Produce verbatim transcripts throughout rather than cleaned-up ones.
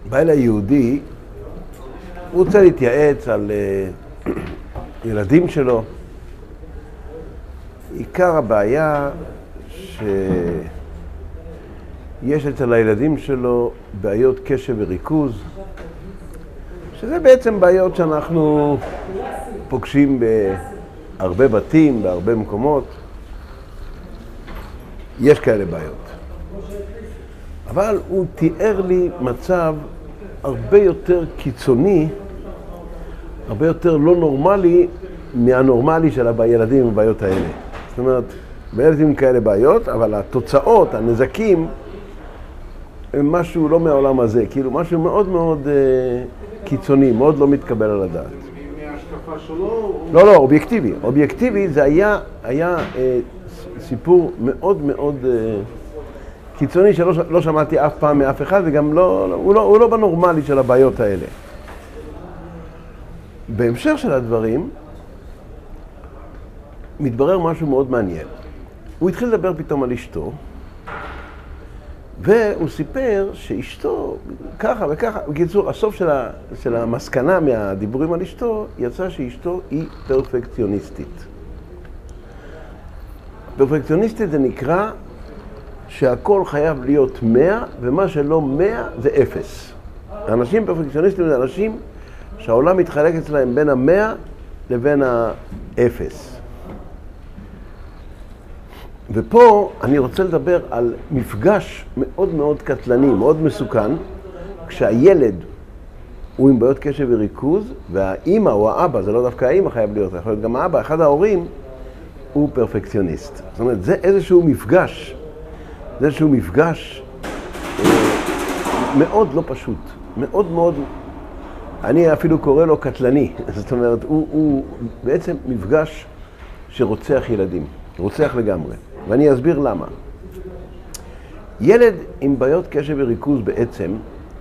בא אל היהודי, הוא רוצה להתייעץ על uh, ילדים שלו. עיקר הבעיה שיש אצל הילדים שלו בעיות קשב וריכוז, שזה בעצם בעיות שאנחנו פוגשים בהרבה בתים, בהרבה מקומות. יש כאלה בעיות. אבל הוא תיאר לי מצב הרבה יותר קיצוני, הרבה יותר לא נורמלי מהנורמלי של הילדים עם הבעיות האלה. זאת אומרת, בילדים כאלה בעיות, אבל התוצאות, הנזקים, הם משהו לא מהעולם הזה, כאילו משהו מאוד מאוד uh, קיצוני, מאוד לא מתקבל על הדעת. מההשקפה שלו? לא, לא, אובייקטיבי. אובייקטיבי זה היה, היה uh, סיפור מאוד מאוד uh, קיצוני שלא לא שמעתי אף פעם מאף אחד, וגם לא, הוא לא, הוא לא בנורמלי של הבעיות האלה. בהמשך של הדברים, מתברר משהו מאוד מעניין. הוא התחיל לדבר פתאום על אשתו, והוא סיפר שאשתו ככה וככה, בקיצור, הסוף של, ה, של המסקנה מהדיבורים על אשתו, יצא שאשתו היא פרפקציוניסטית. פרפקציוניסטית זה נקרא שהכל חייב להיות מאה, ומה שלא מאה זה אפס. אנשים פרפקציוניסטים זה אנשים שהעולם מתחלק אצלהם בין המאה לבין האפס. ופה אני רוצה לדבר על מפגש מאוד מאוד קטלני, מאוד מסוכן, כשהילד הוא עם בעיות קשב וריכוז, והאימא או האבא, זה לא דווקא האימא חייב להיות, זה יכול להיות גם האבא, אחד ההורים, הוא פרפקציוניסט. זאת אומרת, זה איזשהו מפגש, זה איזשהו מפגש מאוד לא פשוט, מאוד מאוד, אני אפילו קורא לו קטלני. זאת אומרת, הוא, הוא בעצם מפגש שרוצח ילדים, רוצח לגמרי. ואני אסביר למה. ילד עם בעיות קשב וריכוז בעצם,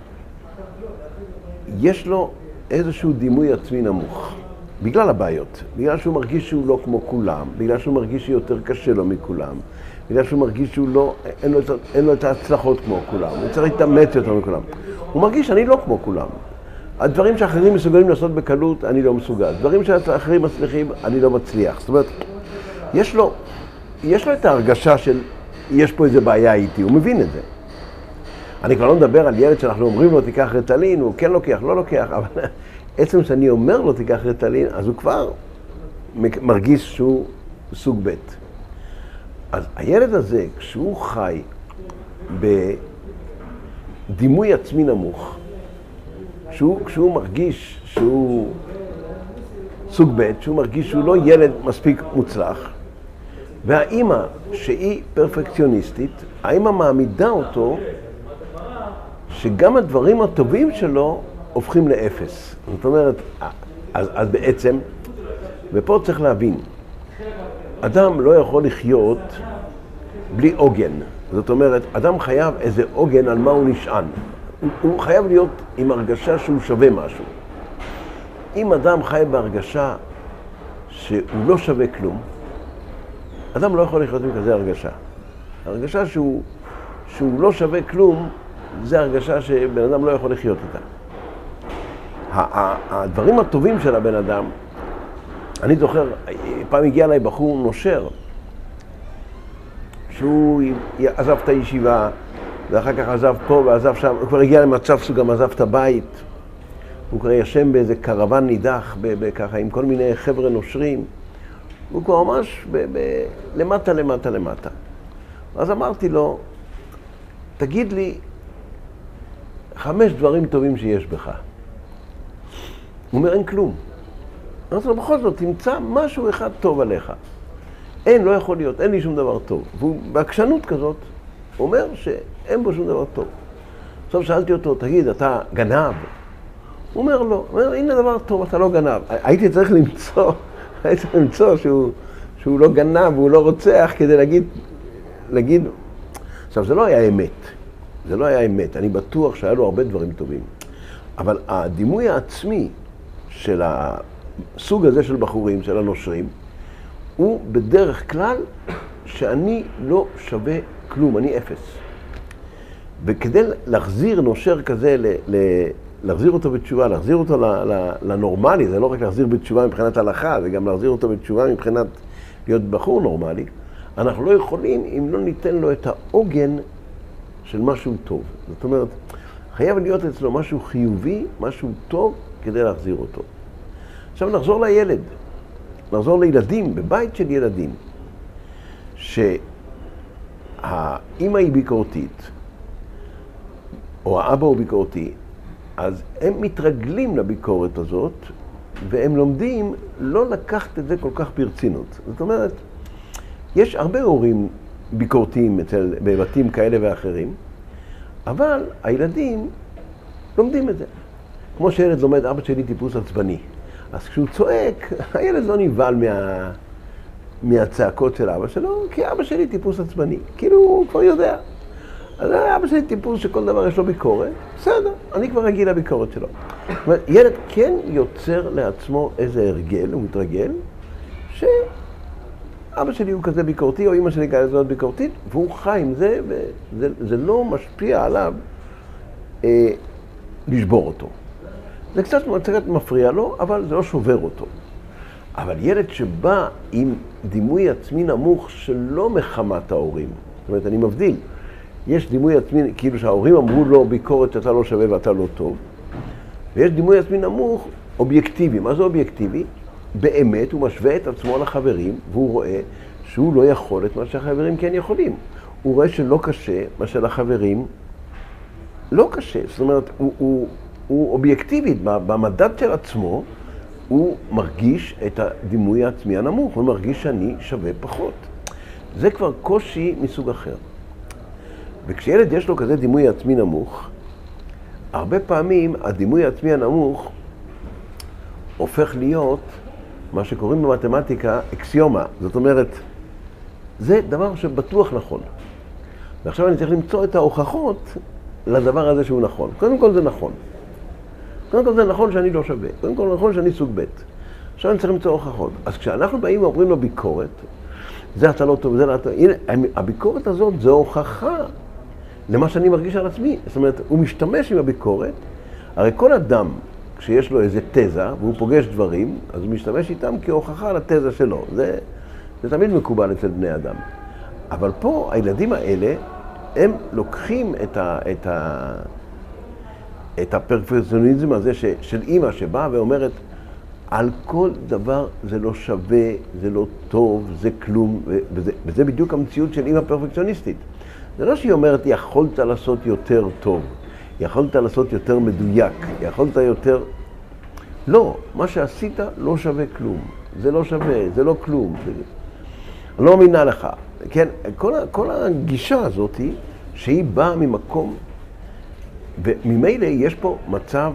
יש לו איזשהו דימוי עצמי נמוך. בגלל הבעיות, בגלל שהוא מרגיש שהוא לא כמו כולם, בגלל שהוא מרגיש שיותר קשה לו מכולם, בגלל שהוא מרגיש שהוא לא, אין לו, אין לו את ההצלחות כמו כולם, הוא צריך להתאמץ יותר מכולם. הוא מרגיש שאני לא כמו כולם. הדברים שאחרים מסוגלים לעשות בקלות, אני לא מסוגל. דברים שאחרים מצליחים, אני לא מצליח. זאת אומרת, יש לו, יש לו את ההרגשה של, יש פה איזה בעיה איתי, הוא מבין את זה. אני כבר לא מדבר על ילד שאנחנו אומרים לו, תיקח רטלין, הוא כן לוקח, לא לוקח, אבל עצם שאני אומר לו, תיקח רטלין, אז הוא כבר מרגיש שהוא סוג ב'. אז הילד הזה, כשהוא חי בדימוי עצמי נמוך, כשהוא, כשהוא מרגיש שהוא סוג ב', שהוא מרגיש שהוא לא ילד מספיק מוצלח, והאימא שהיא פרפקציוניסטית, האימא מעמידה אותו שגם הדברים הטובים שלו הופכים לאפס. זאת אומרת, אז, אז בעצם, ופה צריך להבין, אדם לא יכול לחיות בלי עוגן. זאת אומרת, אדם חייב איזה עוגן על מה הוא נשען. הוא, הוא חייב להיות עם הרגשה שהוא שווה משהו. אם אדם חי בהרגשה שהוא לא שווה כלום, אדם לא יכול לחיות עם כזה הרגשה. הרגשה שהוא, שהוא לא שווה כלום, זה הרגשה שבן אדם לא יכול לחיות איתה. הדברים הטובים של הבן אדם, אני זוכר, פעם הגיע אליי בחור נושר, שהוא עזב את הישיבה, ואחר כך עזב פה ועזב שם, הוא כבר הגיע למצב שהוא גם עזב את הבית, הוא כבר ישם באיזה קרוון נידח, ככה, עם כל מיני חבר'ה נושרים, הוא כבר ממש ב- ב- למטה, למטה, למטה. אז אמרתי לו, תגיד לי חמש דברים טובים שיש בך. הוא אומר, אין כלום. אמרתי לו, בכל זאת, תמצא משהו אחד טוב עליך. אין, לא יכול להיות, אין לי שום דבר טוב. והוא בעקשנות כזאת, הוא אומר שאין בו שום דבר טוב. עכשיו שאלתי אותו, תגיד, אתה גנב? הוא אומר, לא. הוא אומר, הנה דבר טוב, אתה לא גנב. הייתי צריך למצוא, הייתי צריך למצוא שהוא, שהוא לא גנב, הוא לא רוצח, כדי להגיד, להגיד... עכשיו, זה לא היה אמת. זה לא היה אמת. אני בטוח שהיה לו הרבה דברים טובים. אבל הדימוי העצמי של הסוג הזה של בחורים, של הנושרים, הוא בדרך כלל שאני לא שווה כלום, אני אפס. וכדי להחזיר נושר כזה, ל, ל, להחזיר אותו בתשובה, להחזיר אותו ל, ל, לנורמלי, זה לא רק להחזיר בתשובה מבחינת הלכה, זה גם להחזיר אותו בתשובה מבחינת להיות בחור נורמלי, אנחנו לא יכולים אם לא ניתן לו את העוגן של משהו טוב. זאת אומרת, חייב להיות אצלו משהו חיובי, משהו טוב, כדי להחזיר אותו. עכשיו נחזור לילד, נחזור לילדים, בבית של ילדים, שהאמא היא ביקורתית, או האבא הוא ביקורתי, אז הם מתרגלים לביקורת הזאת, והם לומדים לא לקחת את זה כל כך ברצינות. זאת אומרת, יש הרבה הורים ביקורתיים אצל, בבתים כאלה ואחרים, אבל הילדים לומדים את זה. כמו שילד לומד, אבא שלי טיפוס עצבני. אז כשהוא צועק, הילד לא נבהל מה, מהצעקות של אבא שלו, כי אבא שלי טיפוס עצבני. כאילו הוא כבר יודע. אז אבא שלי טיפוס שכל דבר יש לו ביקורת, בסדר, אני כבר רגיל לביקורת שלו. זאת אומרת, ילד כן יוצר לעצמו איזה הרגל, הוא מתרגל, שאבא שלי הוא כזה ביקורתי, או אמא שלי כזה ביקורתית, והוא חי עם זה, וזה זה לא משפיע עליו אה, לשבור אותו. זה קצת, קצת מפריע לו, אבל זה לא שובר אותו. אבל ילד שבא עם דימוי עצמי נמוך שלא מחמת ההורים, זאת אומרת, אני מבדיל, יש דימוי עצמי, כאילו שההורים אמרו לו ביקורת שאתה לא שווה ואתה לא טוב, ויש דימוי עצמי נמוך, אובייקטיבי. מה זה אובייקטיבי? באמת הוא משווה את עצמו לחברים, והוא רואה שהוא לא יכול את מה שהחברים כן יכולים. הוא רואה שלא קשה, מה שלחברים לא קשה. זאת אומרת, הוא, הוא, הוא אובייקטיבית, במדד של עצמו, הוא מרגיש את הדימוי העצמי הנמוך, הוא מרגיש שאני שווה פחות. זה כבר קושי מסוג אחר. וכשילד יש לו כזה דימוי עצמי נמוך, הרבה פעמים הדימוי העצמי הנמוך הופך להיות מה שקוראים במתמטיקה אקסיומה. זאת אומרת, זה דבר שבטוח נכון. ועכשיו אני צריך למצוא את ההוכחות לדבר הזה שהוא נכון. קודם כל זה נכון. קודם כל זה נכון שאני לא שווה. קודם כל זה נכון שאני סוג ב'. עכשיו אני צריך למצוא הוכחות. אז כשאנחנו באים ואומרים לו ביקורת, זה אתה לא טוב, זה לא טוב. הנה, הביקורת הזאת זו הוכחה למה שאני מרגיש על עצמי. זאת אומרת, הוא משתמש עם הביקורת. הרי כל אדם, כשיש לו איזה תזה, והוא פוגש דברים, אז הוא משתמש איתם כהוכחה לתזה שלו. זה, זה תמיד מקובל אצל בני אדם. אבל פה, הילדים האלה, הם לוקחים את, ה, את, ה, את הפרפקציוניזם הזה ש, של אמא שבאה ואומרת, על כל דבר זה לא שווה, זה לא טוב, זה כלום, וזה, וזה בדיוק המציאות של אמא פרפקציוניסטית. זה לא שהיא אומרת, יכולת לעשות יותר טוב, יכולת לעשות יותר מדויק, יכולת יותר... לא, מה שעשית לא שווה כלום. זה לא שווה, זה לא כלום. זה... אני לא מאמינה לך. כן, כל, כל הגישה הזאת היא שהיא באה ממקום, וממילא יש פה מצב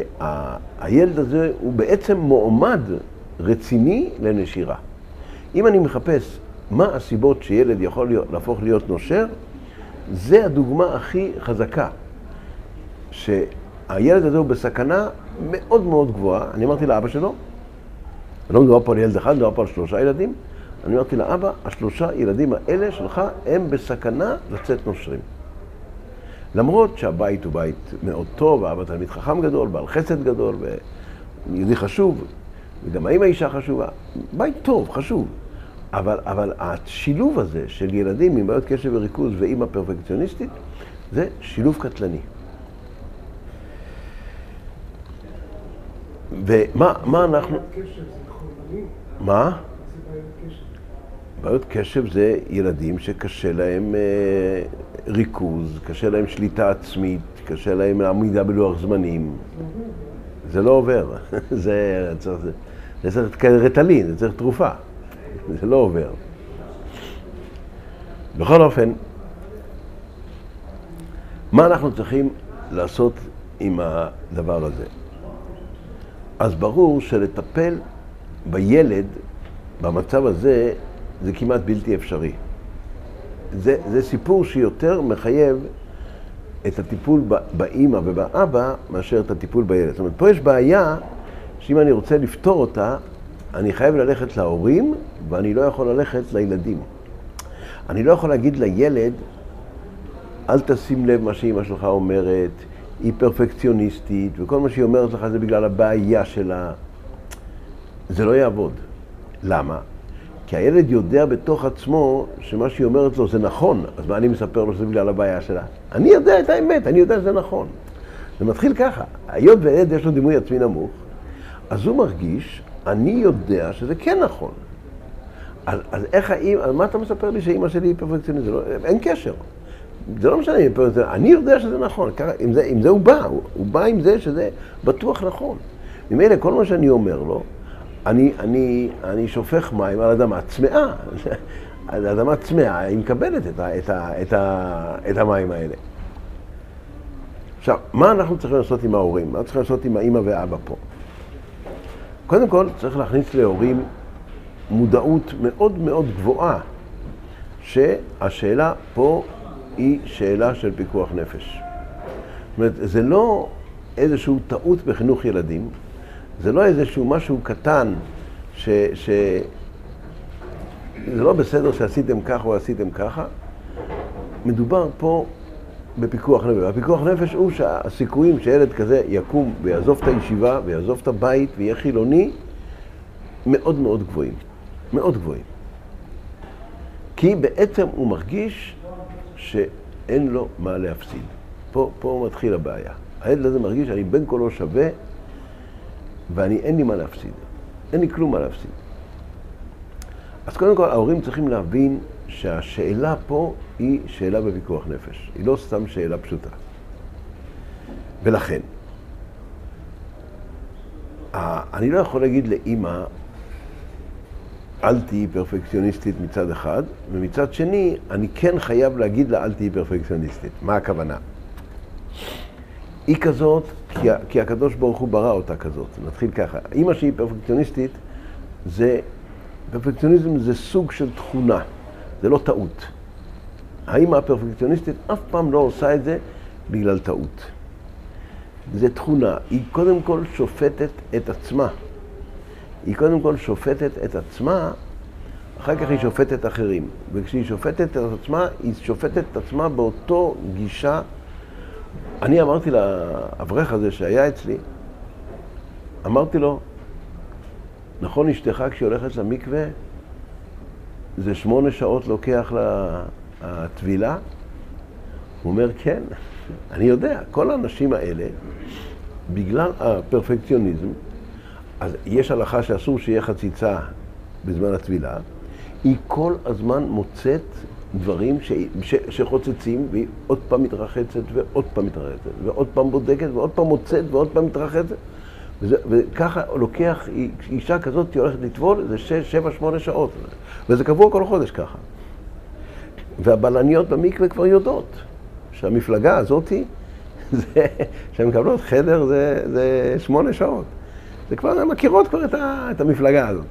שהילד הזה הוא בעצם מועמד רציני לנשירה. אם אני מחפש מה הסיבות שילד יכול להיות, להפוך להיות נושר, זה הדוגמה הכי חזקה. שהילד הזה הוא בסכנה מאוד מאוד גבוהה. אני אמרתי לאבא שלו, אני לא מדבר פה על ילד אחד, אני מדבר פה על שלושה ילדים, אני אמרתי לאבא, השלושה ילדים האלה שלך הם בסכנה לצאת נושרים. למרות שהבית הוא בית מאוד טוב, האבא תלמיד חכם גדול, בעל חסד גדול, ויהודי חשוב, וגם האמא אישה חשובה. בית טוב, חשוב. אבל, אבל השילוב הזה של ילדים עם בעיות קשב וריכוז ואמא פרפקציוניסטית, זה שילוב קטלני. ומה מה אנחנו... בעיות קשב זה חולני? מה? זה בעיות קשב. בעיות קשב זה ילדים שקשה להם אה, ריכוז, קשה להם שליטה עצמית, קשה להם עמידה בלוח זמנים. זה לא עובר. זה צריך, זה, זה צריך רטלין, זה צריך תרופה. זה לא עובר. בכל אופן, מה אנחנו צריכים לעשות עם הדבר הזה? אז ברור שלטפל בילד במצב הזה זה כמעט בלתי אפשרי. זה, זה סיפור שיותר מחייב את הטיפול באמא ובאבא מאשר את הטיפול בילד. זאת אומרת, פה יש בעיה שאם אני רוצה לפתור אותה, אני חייב ללכת להורים ואני לא יכול ללכת לילדים. אני לא יכול להגיד לילד, אל תשים לב מה שאמא שלך אומרת, היא פרפקציוניסטית, וכל מה שהיא אומרת לך זה בגלל הבעיה שלה. זה לא יעבוד. למה? כי הילד יודע בתוך עצמו שמה שהיא אומרת לו זה נכון, אז מה אני מספר לו שזה בגלל הבעיה שלה? אני יודע את האמת, אני יודע שזה נכון. זה מתחיל ככה, היות והילד יש לו דימוי עצמי נמוך, אז הוא מרגיש, אני יודע שזה כן נכון. אז, אז איך האמא, אז מה אתה מספר לי שאמא שלי היא פרפקציוניסטית? לא, אין קשר. זה לא משנה, אני יודע שזה נכון, עם זה, עם זה הוא בא, הוא, הוא בא עם זה שזה בטוח נכון. ממילא כל מה שאני אומר לו, אני, אני, אני שופך מים על אדמה צמאה. על אדמה צמאה, היא מקבלת את, ה, את, ה, את, ה, את המים האלה. עכשיו, מה אנחנו צריכים לעשות עם ההורים? מה צריכים לעשות עם האמא והאבא פה? קודם כל, צריך להכניס להורים מודעות מאוד מאוד גבוהה, שהשאלה פה היא שאלה של פיקוח נפש. זאת אומרת, זה לא איזשהו טעות בחינוך ילדים, זה לא איזשהו משהו קטן ש... ש... זה לא בסדר שעשיתם ככה או עשיתם ככה. מדובר פה בפיקוח נפש. הפיקוח נפש הוא שהסיכויים שילד כזה יקום ויעזוב את הישיבה ויעזוב את הבית ויהיה חילוני מאוד מאוד גבוהים. מאוד גבוהים. כי בעצם הוא מרגיש שאין לו מה להפסיד. פה, פה מתחיל הבעיה. הילד הזה מרגיש שאני בין כולו שווה ואני אין לי מה להפסיד. אין לי כלום מה להפסיד. אז קודם כל, ההורים צריכים להבין שהשאלה פה היא שאלה בפיקוח נפש. היא לא סתם שאלה פשוטה. ולכן, אני לא יכול להגיד לאמא, אל תהי פרפקציוניסטית מצד אחד, ומצד שני, אני כן חייב להגיד לה, אל תהי פרפקציוניסטית. מה הכוונה? היא כזאת, כי, כי הקדוש ברוך הוא ברא אותה כזאת. נתחיל ככה. אמא שהיא פרפקציוניסטית, זה, פרפקציוניזם זה סוג של תכונה, זה לא טעות. האמא הפרפקציוניסטית אף פעם לא עושה את זה בגלל טעות. זה תכונה. היא קודם כל שופטת את עצמה. היא קודם כל שופטת את עצמה, אחר כך היא שופטת אחרים. וכשהיא שופטת את עצמה, היא שופטת את עצמה באותו גישה. אני אמרתי לאברך הזה שהיה אצלי, אמרתי לו, נכון, אשתך כשהיא הולכת למקווה, זה שמונה שעות לוקח לטבילה? הוא אומר, כן, אני יודע, כל האנשים האלה, בגלל הפרפקציוניזם, אז יש הלכה שאסור שיהיה חציצה בזמן הטבילה, היא כל הזמן מוצאת דברים ש... ש... שחוצצים, והיא עוד פעם מתרחצת ועוד פעם מתרחצת, ועוד פעם בודקת ועוד פעם מוצאת ועוד פעם מתרחצת, וזה... וככה לוקח, אישה כזאת הולכת לטבול, זה שש, שבע, שמונה שעות, וזה קבוע כל חודש ככה. והבלניות במקווה כבר יודעות שהמפלגה הזאת, זה... שהן מקבלות חדר זה, זה שמונה שעות. זה כבר, הן מכירות כבר את, ה... את המפלגה הזאת.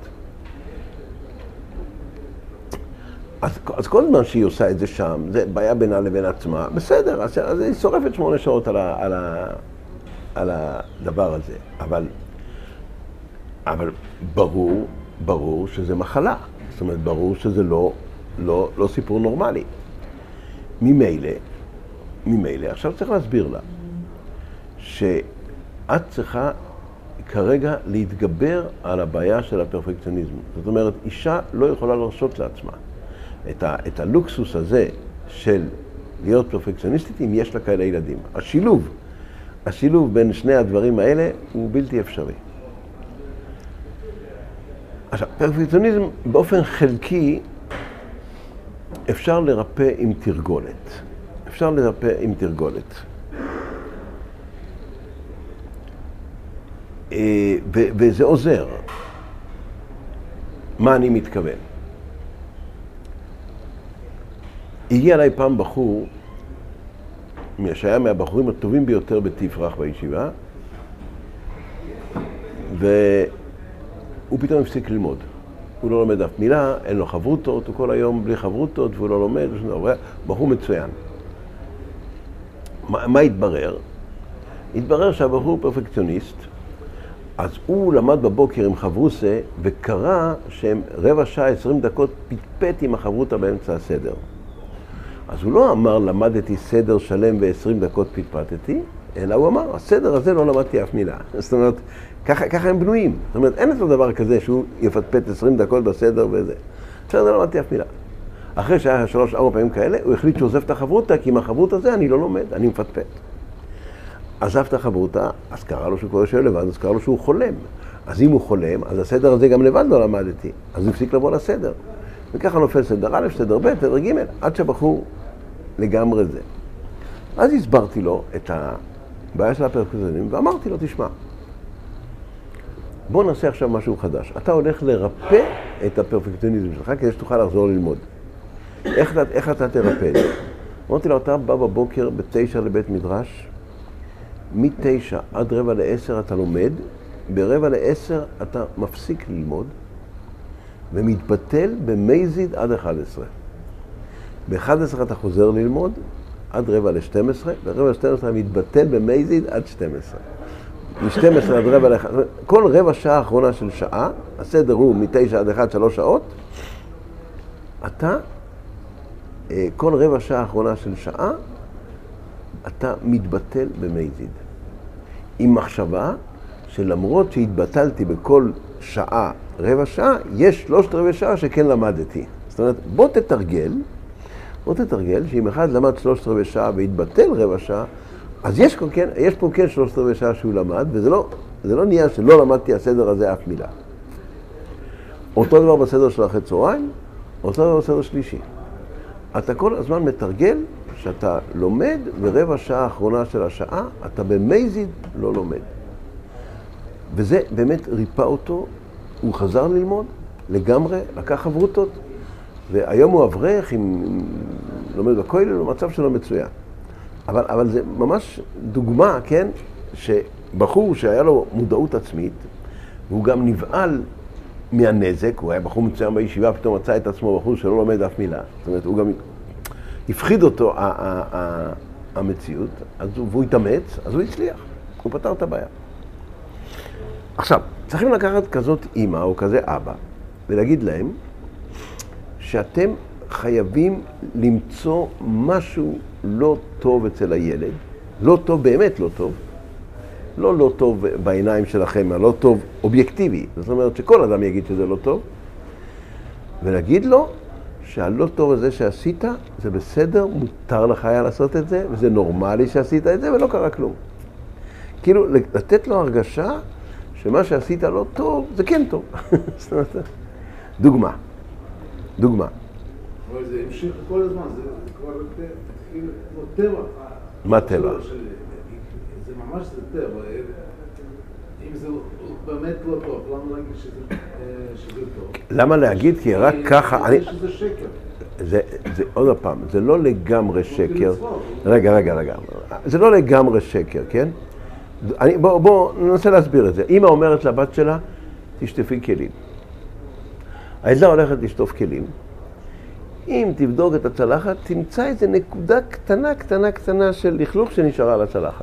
אז, אז כל זמן שהיא עושה את זה שם, זה בעיה בינה לבין עצמה, בסדר, אז, אז היא שורפת שמונה שעות על, ה, על, ה, על הדבר הזה. אבל, אבל ברור, ברור שזה מחלה. זאת אומרת, ברור שזה לא, לא, לא סיפור נורמלי. ממילא, ממילא, עכשיו צריך להסביר לה, שאת צריכה כרגע להתגבר על הבעיה של הפרפקציוניזם. זאת אומרת, אישה לא יכולה להרשות לעצמה את, ה, את הלוקסוס הזה של להיות פרפקציוניסטית אם יש לה כאלה ילדים. השילוב, השילוב בין שני הדברים האלה הוא בלתי אפשרי. עכשיו, פרפקציוניזם באופן חלקי אפשר לרפא עם תרגולת. אפשר לרפא עם תרגולת. ו- וזה עוזר. מה אני מתכוון? הגיע אליי פעם בחור, שהיה מהבחורים הטובים ביותר בתפרח בישיבה, והוא פתאום הפסיק ללמוד. הוא לא לומד אף מילה, אין לו חברותות, הוא כל היום בלי חברותות, והוא לא לומד, הוא בחור מצוין. מה, מה התברר? התברר שהבחור פרפקציוניסט, אז הוא למד בבוקר עם חברוסה, וקרא שהם רבע שעה, עשרים דקות, פטפט עם החברותה באמצע הסדר. אז הוא לא אמר, למדתי סדר שלם ועשרים דקות פטפטתי, אלא הוא אמר, הסדר הזה לא למדתי אף מילה. זאת אומרת, ככה, ככה הם בנויים. זאת אומרת, אין לו דבר כזה שהוא יפטפט עשרים דקות בסדר וזה. בסדר, לא למדתי אף מילה. אחרי שהיה שלוש, ארבע פעמים כאלה, הוא החליט שעוזב את החברותה, כי עם החברות הזה אני לא לומד, אני מפטפט. עזב את החברותה, אז קרא לו שהוא קורא שואל לבד, אז קרא לו שהוא חולם. אז אם הוא חולם, אז הסדר הזה גם לבד לא למדתי. אז הוא הפסיק לבוא לסדר. וככה נופל סדר א', סדר ב', סדר ג', עד שהבחור לגמרי זה. אז הסברתי לו את הבעיה של הפרפקציוניזם, ואמרתי לו, תשמע, בוא נעשה עכשיו משהו חדש. אתה הולך לרפא את הפרפקציוניזם שלך, כדי שתוכל לחזור ללמוד. איך, איך אתה תרפא את זה? אמרתי לו, אתה בא בבוקר בתשע לבית מדרש, מתשע עד רבע לעשר אתה לומד, ברבע לעשר אתה מפסיק ללמוד, ומתבטל במזיד עד אחת עשרה. ב-אחת עשרה אתה חוזר ללמוד עד רבע ל-שתים עשרה, ברבע ל-שתים עשרה מתבטל במזיד עד שתים עשרה. מ-שתים עשרה עד רבע ל-אחת עשרה, כל רבע שעה האחרונה של שעה, הסדר הוא מ-תשע עד אחת, שלוש שעות, אתה, כל רבע שעה האחרונה של שעה, אתה מתבטל במזיד. עם מחשבה שלמרות שהתבטלתי בכל שעה, רבע שעה, יש שלושת רבע שעה שכן למדתי. זאת אומרת, בוא תתרגל, בוא תתרגל שאם אחד למד שלושת רבע שעה והתבטל רבע שעה, אז יש, כן, יש פה כן שלושת רבע שעה שהוא למד, וזה לא, זה לא נהיה שלא למדתי הסדר הזה אף מילה. אותו דבר בסדר של אחרי צהריים, אותו דבר בסדר שלישי. אתה כל הזמן מתרגל שאתה לומד, ורבע שעה האחרונה של השעה, אתה במזיד לא לומד. וזה באמת ריפא אותו, הוא חזר ללמוד לגמרי, לקח חברותות, והיום הוא אברך, עם, עם, לומד בכולל, הוא מצב שלו מצוין. אבל, אבל זה ממש דוגמה, כן, שבחור שהיה לו מודעות עצמית, והוא גם נבעל מהנזק, הוא היה בחור מצוין בישיבה, פתאום מצא את עצמו בחור שלא לומד אף מילה. זאת אומרת, הוא גם הפחיד אותו ה- ה- ה- המציאות, אז הוא, והוא התאמץ, אז הוא הצליח, הוא פתר את הבעיה. עכשיו, צריכים לקחת כזאת אימא או כזה אבא, ולהגיד להם שאתם חייבים למצוא משהו לא טוב אצל הילד, לא טוב, באמת לא טוב, לא לא טוב בעיניים שלכם, לא טוב אובייקטיבי, זאת אומרת שכל אדם יגיד שזה לא טוב, ולהגיד לו שהלא טוב הזה שעשית זה בסדר, מותר לך היה לעשות את זה, וזה נורמלי שעשית את זה ולא קרה כלום. כאילו לתת לו הרגשה שמה שעשית לא טוב, זה כן טוב. זאת אומרת, דוגמה, דוגמה. אבל זה המשיך כל הזמן, זה כבר כמו טבע. מה טבע? זה ממש זה טבע. אם זה באמת לא טוב, למה להגיד שזה טוב? למה להגיד? כי רק ככה... אני חושב שזה שקר. זה, זה עוד פעם, זה לא לגמרי שקר. רגע, רגע, רגע. זה לא לגמרי שקר, כן? אני, בוא, בוא, ננסה להסביר את זה. אמא אומרת לבת שלה, תשטפי כלים. הילדה הולכת לשטוף כלים. אם תבדוק את הצלחת, תמצא איזו נקודה קטנה, קטנה, קטנה של לכלוך שנשארה על הצלחת.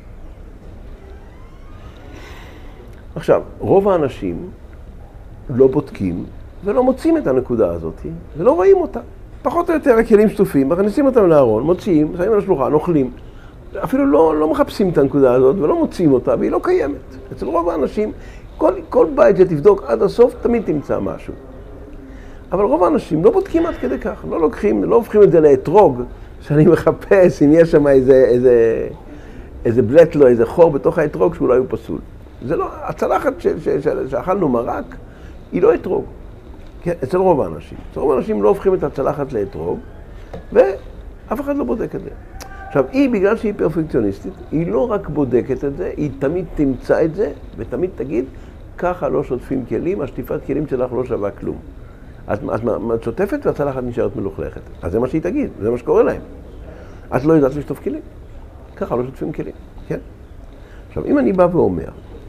עכשיו, רוב האנשים לא בודקים ולא מוצאים את הנקודה הזאת, ולא רואים אותה. פחות או יותר הכלים שטופים, מכניסים אותם לארון, מוציאים, שמים על השלוחן, אוכלים. אפילו לא, לא מחפשים את הנקודה הזאת ולא מוצאים אותה, והיא לא קיימת. אצל רוב האנשים, כל, כל בית שתבדוק עד הסוף, תמיד תמצא משהו. אבל רוב האנשים לא בודקים עד כדי כך, לא לוקחים, לא הופכים את זה לאתרוג, שאני מחפש אם יש שם איזה, איזה, איזה בלט לו, איזה חור בתוך האתרוג שאולי הוא פסול. זה לא, הצלחת ש, ש, ש, שאכלנו מרק, היא לא אתרוג. כן, אצל רוב האנשים. אצל רוב האנשים לא הופכים את הצלחת לאתרוג, ואף אחד לא בודק את זה. עכשיו, היא, בגלל שהיא פרפקציוניסטית, היא לא רק בודקת את זה, היא תמיד תמצא את זה, ותמיד תגיד, ככה לא שוטפים כלים, השטיפת כלים שלך לא שווה כלום. את, את, את שוטפת והצלחת נשארת מלוכלכת. אז זה מה שהיא תגיד, זה מה שקורה להם. את לא יודעת לשטוף כלים. ככה לא שוטפים כלים, כן? עכשיו, אם אני בא ואומר,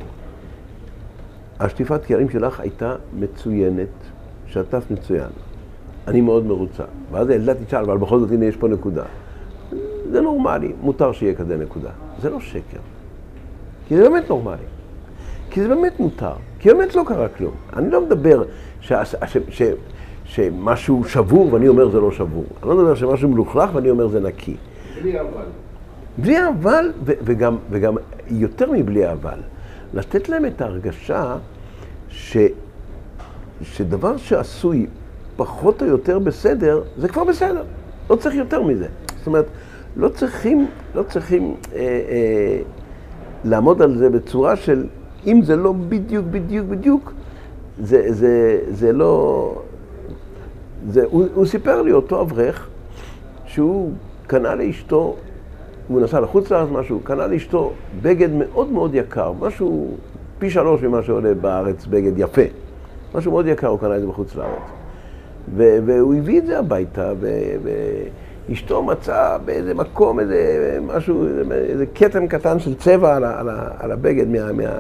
השטיפת כלים שלך הייתה מצוינת, שטף מצוין. אני מאוד מרוצה. ואז הילדה תשאל, אבל בכל זאת הנה יש פה נקודה. זה נורמלי, מותר שיהיה כזה נקודה. זה לא שקר. כי זה באמת נורמלי. כי זה באמת מותר. כי באמת לא קרה כלום. אני לא מדבר ש... ש... ש... שמשהו שבור ואני אומר זה לא שבור. אני לא מדבר שמשהו מלוכלך ואני אומר זה נקי. בלי אבל. בלי אבל, ו- וגם, וגם יותר מבלי אבל. לתת להם את ההרגשה ש, שדבר שעשוי פחות או יותר בסדר, זה כבר בסדר. לא צריך יותר מזה. זאת אומרת, לא צריכים, לא צריכים אה, אה, לעמוד על זה בצורה של, אם זה לא בדיוק, בדיוק, בדיוק, זה, זה, זה לא... זה, הוא, הוא סיפר לי, אותו אברך, שהוא קנה לאשתו, הוא נסע לחוץ לארץ משהו, קנה לאשתו בגד מאוד מאוד יקר, משהו פי שלוש ממה שעולה בארץ, בגד יפה. משהו מאוד יקר, הוא קנה את זה בחוץ לארץ. ו- והוא הביא את זה הביתה, ואשתו מצאה באיזה מקום, איזה משהו, איזה קטן קטן של צבע על, ה- על, ה- על הבגד, מה... מה...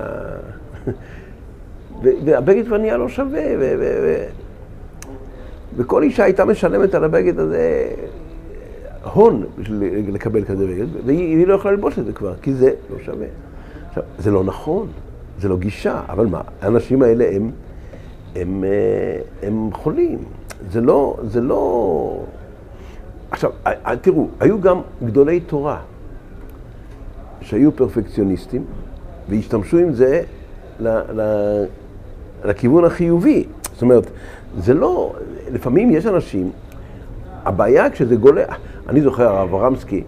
והבגד כבר נהיה לא שווה, ו- ו- ו- וכל אישה הייתה משלמת על הבגד הזה הון בשביל לקבל כזה בגד, והיא לא יכולה ללבוש את זה כבר, כי זה לא שווה. עכשיו, זה לא נכון, זה לא גישה, אבל מה, האנשים האלה הם, הם, הם חולים. זה לא, זה לא... עכשיו, תראו, היו גם גדולי תורה שהיו פרפקציוניסטים, והשתמשו עם זה ל, ל, לכיוון החיובי. זאת אומרת, זה לא... לפעמים יש אנשים, הבעיה כשזה גולה... אני זוכר, הרב רמסקי,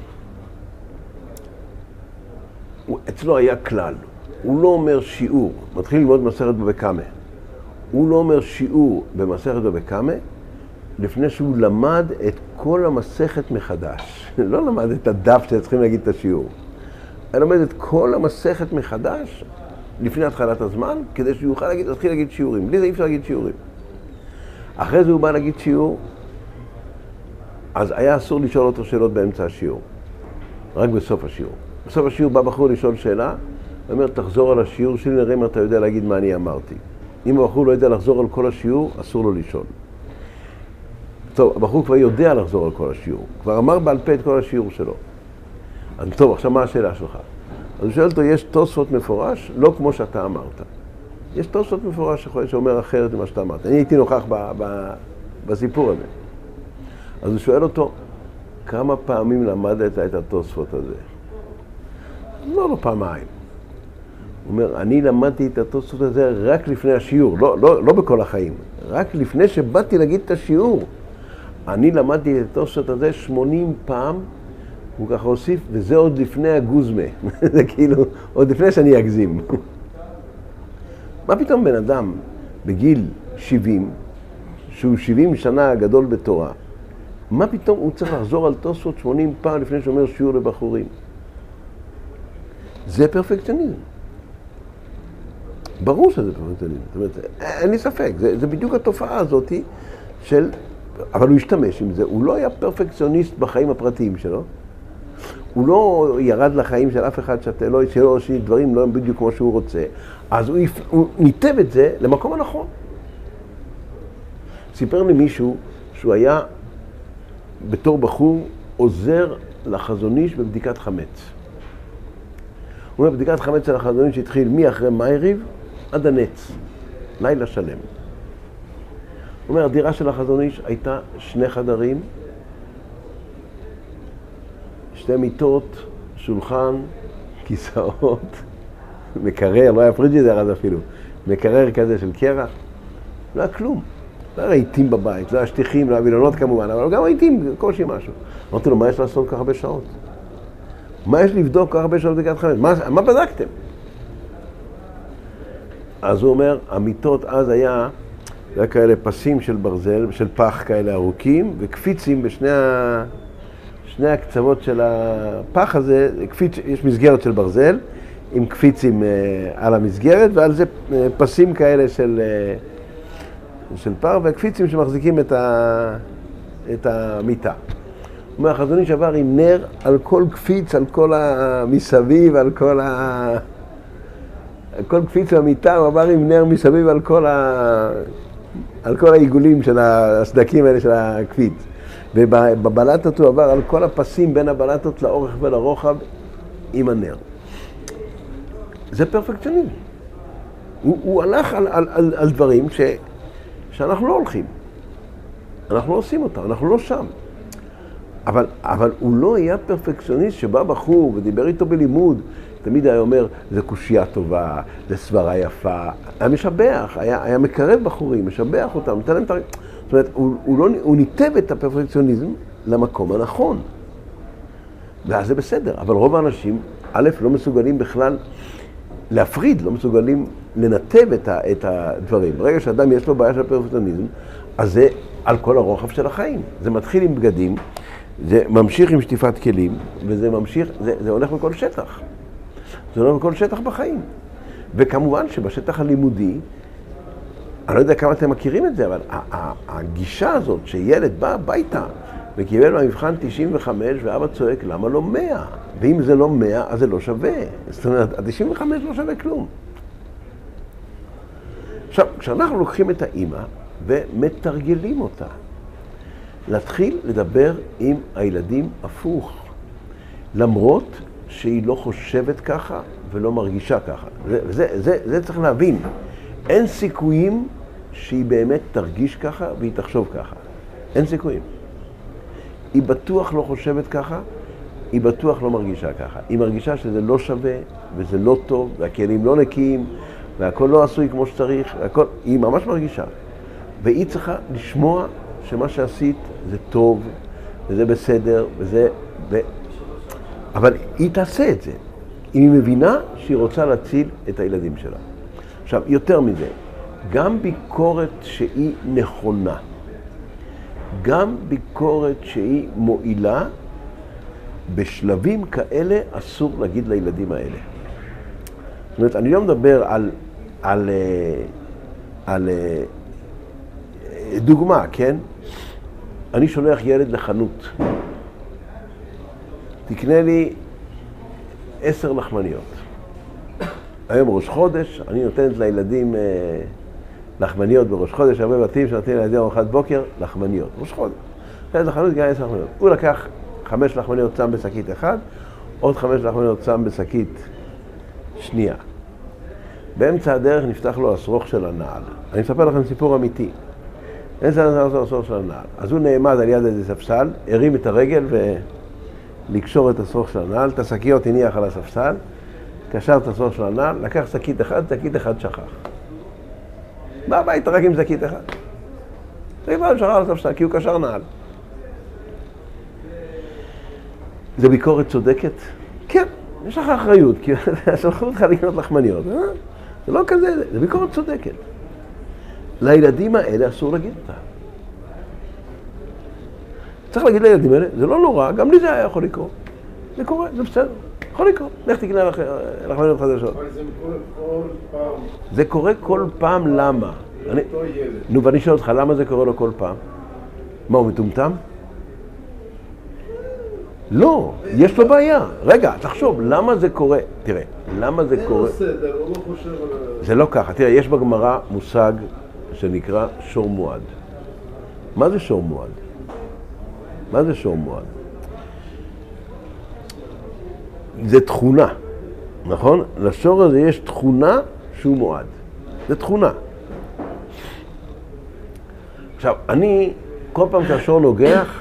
אצלו היה כלל, הוא לא אומר שיעור, מתחיל ללמוד מסכת בבא קמא, הוא לא אומר שיעור במסכת בבא קמא, לפני שהוא למד את כל המסכת מחדש. לא למד את הדף שצריכים להגיד את השיעור. הוא למד את כל המסכת מחדש, לפני התחלת הזמן, כדי שהוא יוכל להגיד, להתחיל להגיד שיעורים. בלי זה אי אפשר להגיד שיעורים. אחרי זה הוא בא להגיד שיעור, אז היה אסור לשאול אותו שאלות באמצע השיעור. רק בסוף השיעור. בסוף השיעור בא בחור לשאול שאלה, הוא אומר, תחזור על השיעור שלי, נראה אם אתה יודע להגיד מה אני אמרתי. אם הבחור לא יודע לחזור על כל השיעור, אסור לו לשאול. טוב, הבחור כבר יודע לחזור על כל השיעור. כבר אמר בעל פה את כל השיעור שלו. אז טוב, עכשיו מה השאלה שלך? אז הוא שואל אותו, יש תוספות מפורש, לא כמו שאתה אמרת. יש תוספות מפורש שאומר אחרת ממה שאתה אמרת. אני הייתי נוכח ב- ב- בסיפור הזה. אז הוא שואל אותו, כמה פעמים למדת את התוספות הזה? לא, לא פעמיים. הוא אומר, אני למדתי את התוספות הזה רק לפני השיעור, לא, לא, לא בכל החיים. רק לפני שבאתי להגיד את השיעור. אני למדתי את התוספות הזה שמונים פעם, הוא ככה הוסיף, וזה עוד לפני הגוזמה. זה כאילו, עוד לפני שאני אגזים. מה פתאום בן אדם בגיל שבעים, שהוא שבעים שנה גדול בתורה, מה פתאום הוא צריך לחזור על תוספות שמונים פעם לפני שאומר שיעור לבחורים? זה פרפקציוניזם. ברור שזה פרפקציוניזם. זאת אומרת, אין לי ספק. זה, זה בדיוק התופעה הזאת של... אבל הוא השתמש עם זה. הוא לא היה פרפקציוניסט בחיים הפרטיים שלו. הוא לא ירד לחיים של אף אחד שאתה לא יצא לו שדברים לא הם בדיוק כמו שהוא רוצה. אז הוא, הוא ניתב את זה למקום הנכון. סיפר לי מישהו שהוא היה בתור בחור עוזר לחזון איש בבדיקת חמץ. הוא אומר, בדיקת חמץ של החזון איש התחיל מאחרי מייריב עד הנץ, לילה שלם. הוא אומר, הדירה של החזון איש הייתה שני חדרים, שתי מיטות, שולחן, כיסאות, מקרר, לא היה פריג'ידר אז אפילו, מקרר כזה של קרח, לא היה כלום. לא היה רהיטים בבית, לא היה שטיחים, לא היה וילונות כמובן, אבל גם רהיטים, קושי משהו. אמרתי לו, מה יש לעשות כך הרבה שעות? מה יש לבדוק כך הרבה שעות בדיקת חמץ? מה, מה בדקתם? אז הוא אומר, המיטות אז היה, זה היה כאלה פסים של ברזל, של פח כאלה ארוכים, וקפיצים בשני ה... שני הקצוות של הפח הזה, קפיץ, יש מסגרת של ברזל, עם קפיצים אה, על המסגרת, ועל זה אה, פסים כאלה של... אה, של פר, והקפיצים שמחזיקים את, ה... את המיטה. הוא אומר, החזון איש עבר עם נר על כל קפיץ, על כל המסביב, על כל ה... על כל קפיץ במיטה, הוא עבר עם נר מסביב על כל, ה... על כל העיגולים של הסדקים האלה של הקפיץ. ובבלטות הוא עבר על כל הפסים בין הבלטות לאורך ולרוחב עם הנר. זה פרפקציוניזם. הוא, הוא הלך על, על, על, על דברים ש... שאנחנו לא הולכים. אנחנו לא עושים אותה, אנחנו לא שם. אבל, אבל הוא לא היה פרפקציוניסט שבא בחור ודיבר איתו בלימוד, תמיד היה אומר, זה קושייה טובה, זה סברה יפה, היה משבח, היה, היה מקרב בחורים, משבח אותם, נתן להם את הר... זאת אומרת, הוא, הוא, לא, הוא ניתב את הפרפקציוניזם למקום הנכון. ואז זה בסדר, אבל רוב האנשים, א', לא מסוגלים בכלל להפריד, לא מסוגלים לנתב את, ה, את הדברים. ברגע שאדם יש לו בעיה של פרפקציוניזם, אז זה על כל הרוחב של החיים. זה מתחיל עם בגדים, זה ממשיך עם שטיפת כלים, וזה ממשיך, זה, זה הולך בכל שטח. זה הולך בכל שטח בחיים. וכמובן שבשטח הלימודי, אני לא יודע כמה אתם מכירים את זה, אבל הגישה הזאת שילד בא הביתה וקיבל במבחן תשעים וחמש ואבא צועק, למה לא מאה? ואם זה לא מאה, אז זה לא שווה. זאת אומרת, ה-תשעים וחמש לא שווה כלום. עכשיו, כשאנחנו לוקחים את האמא ומתרגלים אותה, להתחיל לדבר עם הילדים הפוך, למרות שהיא לא חושבת ככה ולא מרגישה ככה. זה, זה, זה, זה צריך להבין. אין סיכויים שהיא באמת תרגיש ככה והיא תחשוב ככה. אין סיכויים. היא בטוח לא חושבת ככה, היא בטוח לא מרגישה ככה. היא מרגישה שזה לא שווה וזה לא טוב, והכלים לא נקיים, והכל לא עשוי כמו שצריך, והכל, היא ממש מרגישה. והיא צריכה לשמוע שמה שעשית זה טוב, וזה בסדר, וזה... ו... אבל היא תעשה את זה. אם היא מבינה שהיא רוצה להציל את הילדים שלה. עכשיו, יותר מזה, גם ביקורת שהיא נכונה, גם ביקורת שהיא מועילה, בשלבים כאלה אסור להגיד לילדים האלה. זאת אומרת, אני לא מדבר על, על, על, על דוגמה, כן? אני שולח ילד לחנות. תקנה לי עשר לחמניות. היום ראש חודש, אני נותנת לילדים אה, לחמניות בראש חודש, הרבה בתים שנותנים לילדים ארוחת בוקר, לחמניות. ראש חודש. ילד לחנות גם עשר לחמניות. הוא לקח חמש לחמניות שם בשקית אחד, עוד חמש לחמניות שם בשקית שנייה. באמצע הדרך נפתח לו השרוך של הנעל. אני מספר לכם סיפור אמיתי. באמצע הדרך השרוך של הנעל. אז הוא נעמד על יד איזה ספסל, הרים את הרגל ולקשור את השרוך של הנעל, את השקיות הניח על הספסל, קשר את השרוך של הנעל, לקח שקית אחד, שקית אחד שכח. בא הביתה רק עם שקית אחד. שקית אחד שכח על הספסל, כי הוא קשר נעל. זה ביקורת צודקת? כן, יש לך אחריות, כי שלחו אותך לקנות לחמניות. אה? זה לא כזה, זה ביקורת צודקת. לילדים האלה אסור להגיד אותה. צריך להגיד לילדים האלה, זה לא נורא, גם לי זה היה יכול לקרות. זה קורה, זה בסדר, יכול לקרות. לך תקנה לחמניות חדשות. אבל זה קורה כל פעם. זה קורה כל פעם, למה? אני... נו, ואני שואל אותך, למה זה קורה לו כל פעם? מה, הוא מטומטם? לא, יש לו בעיה. רגע, תחשוב, למה זה קורה? תראה, למה זה קורה? אין לו סדר, הוא לא חושב על... זה לא ככה. תראה, יש בגמרא מושג שנקרא שור מועד. מה זה שור מועד? מה זה שור מועד? זה תכונה, נכון? לשור הזה יש תכונה שהוא מועד. זה תכונה. עכשיו, אני, כל פעם שהשור נוגח,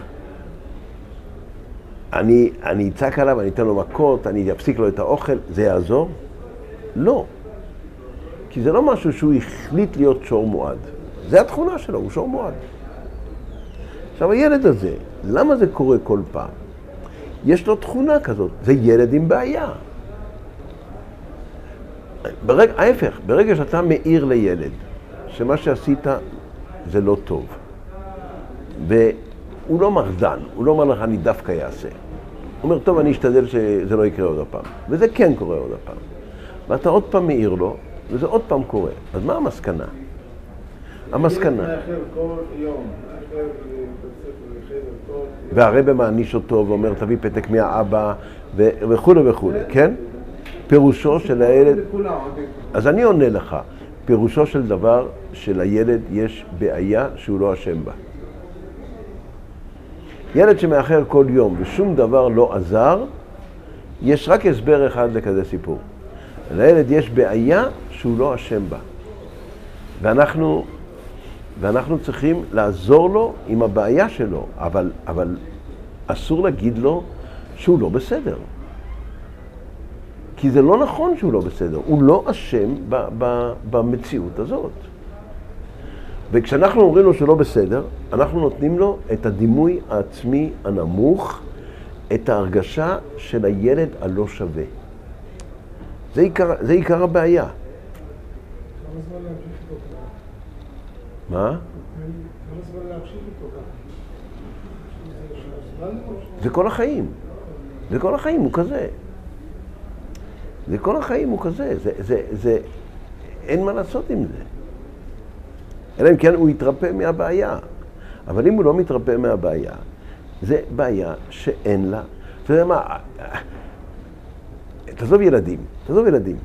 אני, אני אצעק עליו, אני אתן לו מכות, אני אפסיק לו את האוכל, זה יעזור? לא. כי זה לא משהו שהוא החליט להיות שור מועד. זה התכונה שלו, הוא שור מועד. עכשיו, הילד הזה, למה זה קורה כל פעם? יש לו תכונה כזאת, זה ילד עם בעיה. ברג, ההפך, ברגע שאתה מאיר לילד, שמה שעשית זה לא טוב, והוא לא מרדן, הוא לא אומר לך, אני דווקא יעשה. הוא אומר, טוב, אני אשתדל שזה לא יקרה עוד הפעם. וזה כן קורה עוד הפעם. ואתה עוד פעם מאיר לו, וזה עוד פעם קורה. אז מה המסקנה? המסקנה. כל יום. והרבא מעניש אותו ואומר, תביא פתק מהאבא וכו' וכו', כן? פירושו של הילד... אז אני עונה לך, פירושו של דבר שלילד יש בעיה שהוא לא אשם בה. ילד שמאחר כל יום ושום דבר לא עזר, יש רק הסבר אחד לכזה סיפור. לילד יש בעיה שהוא לא אשם בה. ואנחנו ואנחנו צריכים לעזור לו עם הבעיה שלו, אבל, אבל אסור להגיד לו שהוא לא בסדר. כי זה לא נכון שהוא לא בסדר, הוא לא אשם ב- ב- במציאות הזאת. וכשאנחנו אומרים לו שהוא לא בסדר, אנחנו נותנים לו את הדימוי העצמי הנמוך, את ההרגשה של הילד הלא שווה. זה עיקר, זה עיקר הבעיה. כמה זמן להמשיך איתו ככה? מה? כמה זמן להמשיך איתו ככה? זה כל החיים. זה כל החיים הוא כזה. זה כל החיים הוא כזה. זה, זה, זה, אין מה לעשות עם זה. אלא אם כן הוא יתרפא מהבעיה. אבל אם הוא לא מתרפא מהבעיה, זה בעיה שאין לה. אתה יודע מה? תעזוב ילדים, תעזוב ילדים.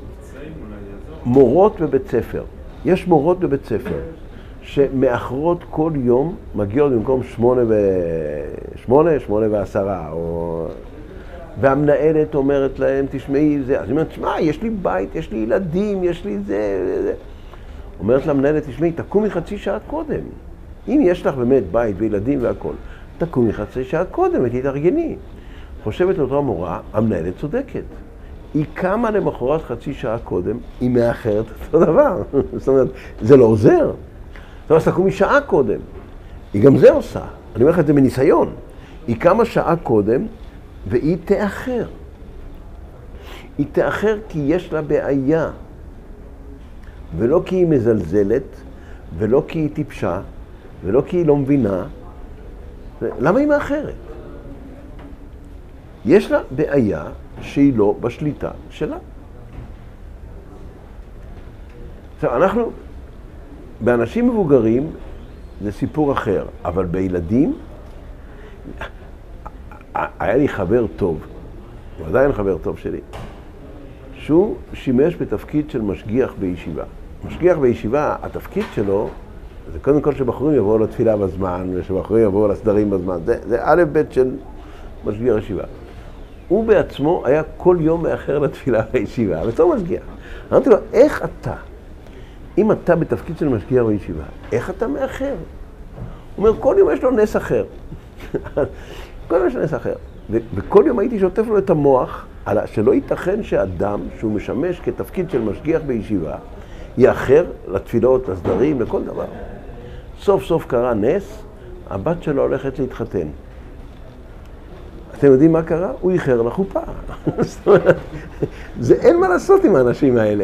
מורות בבית ספר. יש מורות בבית ספר שמאחרות כל יום מגיעות במקום שמונה ו... שמונה, שמונה ועשרה. או... והמנהלת אומרת להם, תשמעי זה. אז היא אומרת, תשמע, יש לי בית, יש לי ילדים, יש לי זה, זה. אומרת למנהלת, תשמעי, תקומי חצי שעה קודם. אם יש לך באמת בית וילדים והכל, תקומי חצי שעה קודם ותתארגני. חושבת לאותה המורה, המנהלת צודקת. היא קמה למחרת חצי שעה קודם, היא מאחרת אותו דבר. זאת אומרת, זה לא עוזר. זאת אומרת, תקומי שעה קודם. היא גם זה עושה. אני אומר לך את זה מניסיון. היא קמה שעה קודם והיא תאחר. היא תאחר כי יש לה בעיה. ולא כי היא מזלזלת, ולא כי היא טיפשה, ולא כי היא לא מבינה. למה היא מאחרת? יש לה בעיה שהיא לא בשליטה שלה. עכשיו, אנחנו, באנשים מבוגרים זה סיפור אחר, אבל בילדים, היה לי חבר טוב, הוא עדיין חבר טוב שלי, שהוא שימש בתפקיד של משגיח בישיבה. משגיח בישיבה, התפקיד שלו, זה קודם כל שבחורים יבואו לתפילה בזמן, ושבחורים יבואו לסדרים בזמן. זה, זה א' ב' של משגיח ישיבה. הוא בעצמו היה כל יום מאחר לתפילה בישיבה, בתור משגיח. אמרתי לו, איך אתה, אם אתה בתפקיד של משגיח בישיבה, איך אתה מאחר? הוא אומר, כל יום יש לו נס אחר. כל יום יש לו נס אחר. ו- וכל יום הייתי שוטף לו את המוח, על שלא ייתכן שאדם שהוא משמש כתפקיד של משגיח בישיבה, יאחר לתפילות, לסדרים, לכל דבר. סוף סוף קרה נס, הבת שלו הולכת להתחתן. אתם יודעים מה קרה? הוא איחר לחופה. זאת אומרת, זה אין מה לעשות עם האנשים האלה.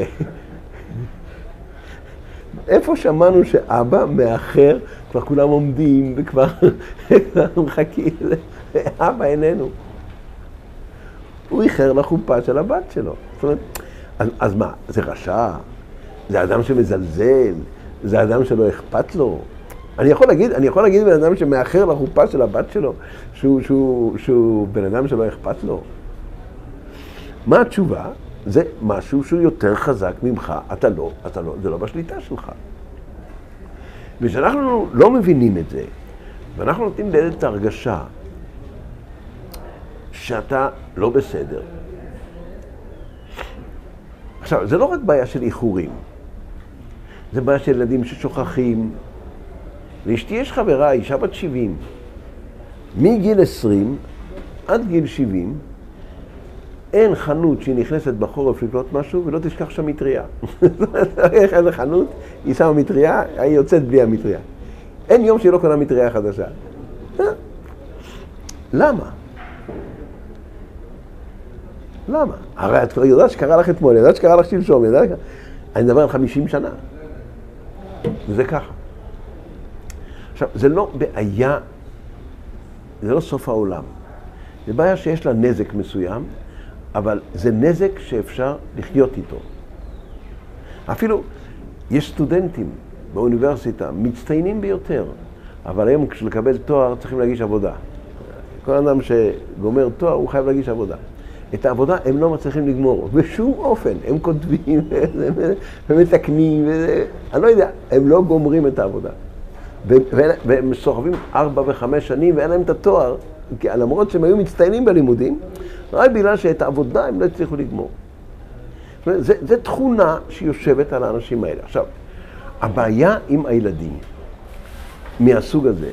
איפה שמענו שאבא מאחר, כבר כולם עומדים וכבר מחכים, אבא איננו. הוא איחר לחופה של הבת שלו. זאת אומרת, אז, אז מה? זה רשע? זה אדם שמזלזל? זה אדם שלא אכפת לו? אני יכול להגיד, אני יכול להגיד בן אדם שמאחר לחופה של הבת שלו, שהוא, שהוא, שהוא בן אדם שלא אכפת לו. מה התשובה? זה משהו שהוא יותר חזק ממך, אתה לא, אתה לא, זה לא בשליטה שלך. ושאנחנו לא מבינים את זה, ואנחנו נותנים לילד את ההרגשה שאתה לא בסדר. עכשיו, זה לא רק בעיה של איחורים, זה בעיה של ילדים ששוכחים. לאשתי יש חברה, אישה בת שבעים, מגיל עשרים עד גיל שבעים, אין חנות שהיא נכנסת בחורף לקנות משהו ולא תשכח שם מטריה. איך אין חנות, היא שמה מטריה, היא יוצאת בלי המטריה. אין יום שהיא לא קונה מטריה חדשה. למה? למה? הרי את כבר יודעת שקרה לך אתמול, יודעת שקרה לך שלשום, יודעת... אני מדבר על חמישים שנה. וזה ככה. עכשיו, זה לא בעיה, זה לא סוף העולם. זה בעיה שיש לה נזק מסוים, אבל זה נזק שאפשר לחיות איתו. אפילו יש סטודנטים באוניברסיטה, מצטיינים ביותר, אבל היום כשלקבל תואר צריכים להגיש עבודה. כל אדם שגומר תואר הוא חייב להגיש עבודה. את העבודה הם לא מצליחים לגמור, בשום אופן. הם כותבים ומתקנים, אני לא יודע, הם לא גומרים את העבודה. והם סוחבים ארבע וחמש שנים ואין להם את התואר, למרות שהם היו מצטיינים בלימודים, רק בגלל שאת העבודה הם לא הצליחו לגמור. זה, זה תכונה שיושבת על האנשים האלה. עכשיו, הבעיה עם הילדים מהסוג הזה,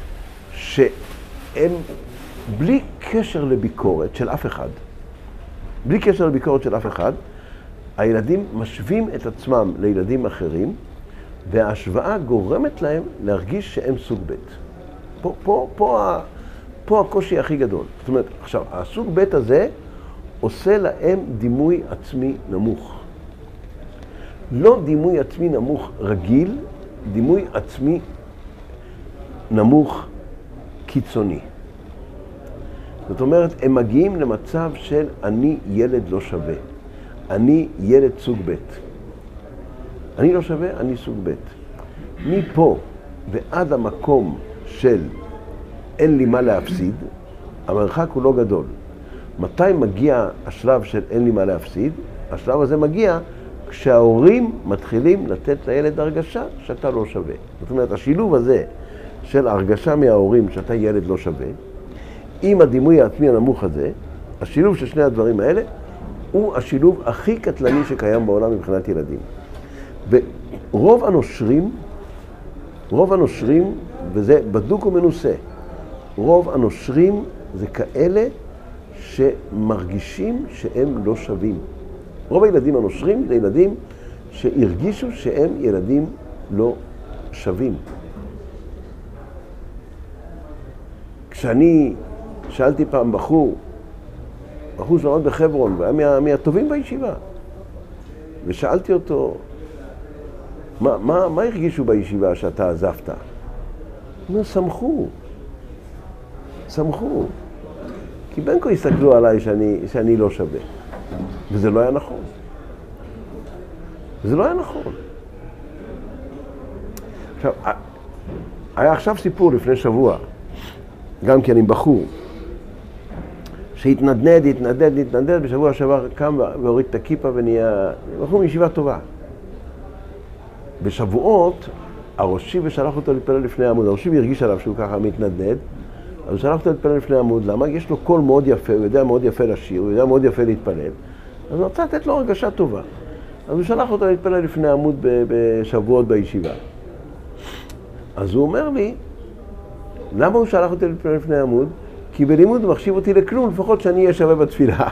שהם בלי קשר לביקורת של אף אחד, בלי קשר לביקורת של אף אחד, הילדים משווים את עצמם לילדים אחרים, וההשוואה גורמת להם להרגיש שהם סוג ב'. פה, פה, פה, פה הקושי הכי גדול. זאת אומרת, עכשיו, הסוג ב' הזה עושה להם דימוי עצמי נמוך. לא דימוי עצמי נמוך רגיל, דימוי עצמי נמוך קיצוני. זאת אומרת, הם מגיעים למצב של אני ילד לא שווה. אני ילד סוג ב'. אני לא שווה, אני סוג ב'. מפה ועד המקום של אין לי מה להפסיד, המרחק הוא לא גדול. מתי מגיע השלב של אין לי מה להפסיד? השלב הזה מגיע כשההורים מתחילים לתת לילד הרגשה שאתה לא שווה. זאת אומרת, השילוב הזה של הרגשה מההורים שאתה ילד לא שווה, עם הדימוי העצמי הנמוך הזה, השילוב של שני הדברים האלה, הוא השילוב הכי קטלני שקיים בעולם מבחינת ילדים. ורוב הנושרים, רוב הנושרים, וזה בדוק ומנוסה, רוב הנושרים זה כאלה שמרגישים שהם לא שווים. רוב הילדים הנושרים זה ילדים שהרגישו שהם ילדים לא שווים. כשאני שאלתי פעם בחור, בחור שלמד בחברון, והיה מה, מהטובים בישיבה, ושאלתי אותו, מה, מה, מה הרגישו בישיבה שאתה עזבת? הוא אומר, שמחו, שמחו. כי בין כה הסתכלו עליי שאני, שאני לא שווה. וזה לא היה נכון. זה לא היה נכון. עכשיו, היה עכשיו סיפור לפני שבוע, גם כי אני בחור, שהתנדנד, התנדנד, התנדנד, בשבוע שעבר קם והוריד את הכיפה ונהיה בחור מישיבה טובה. בשבועות, הראשי ושלח אותו להתפלל לפני העמוד. הראשי הרגיש עליו שהוא ככה מתנדנד, אז הוא שלח אותו להתפלל לפני העמוד. למה? יש לו קול מאוד יפה, הוא יודע מאוד יפה לשיר, הוא יודע מאוד יפה להתפלל. אז הוא רצה לתת לו הרגשה טובה. אז הוא שלח אותו להתפלל לפני העמוד בשבועות בישיבה. אז הוא אומר לי, למה הוא שלח אותי להתפלל לפני העמוד? כי בלימוד הוא מחשיב אותי לכלום, לפחות שאני אהיה שווה בתפילה.